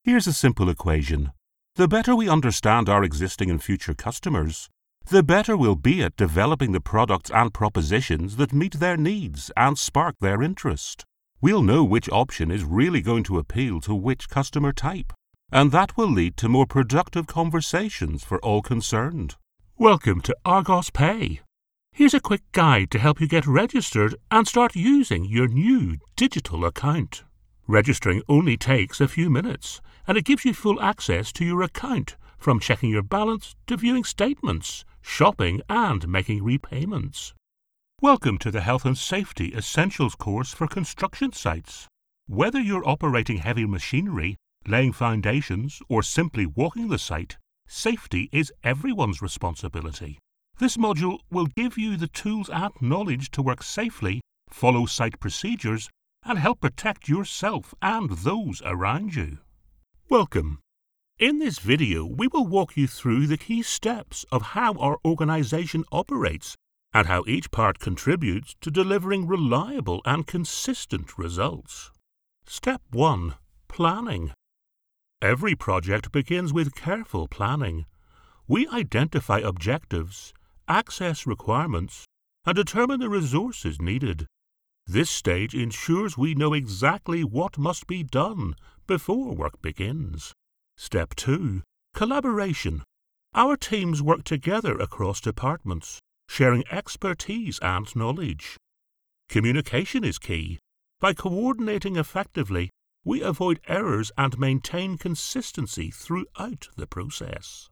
Here's a simple equation. The better we understand our existing and future customers, the better we'll be at developing the products and propositions that meet their needs and spark their interest. We'll know which option is really going to appeal to which customer type, and that will lead to more productive conversations for all concerned. Welcome to Argos Pay. Here's a quick guide to help you get registered and start using your new digital account. Registering only takes a few minutes, and it gives you full access to your account, from checking your balance to viewing statements, shopping and making repayments. Welcome to the Health and Safety Essentials course for construction sites. Whether you're operating heavy machinery, laying foundations, or simply walking the site, safety is everyone's responsibility. This module will give you the tools and knowledge to work safely, follow site procedures, and help protect yourself and those around you. Welcome. In this video, we will walk you through the key steps of how our organisation operates and how each part contributes to delivering reliable and consistent results. Step 1. Planning. Every project begins with careful planning. We identify objectives, access requirements, and determine the resources needed. This stage ensures we know exactly what must be done before work begins. Step 2. Collaboration. Our teams work together across departments, sharing expertise and knowledge. Communication is key. By coordinating effectively, we avoid errors and maintain consistency throughout the process.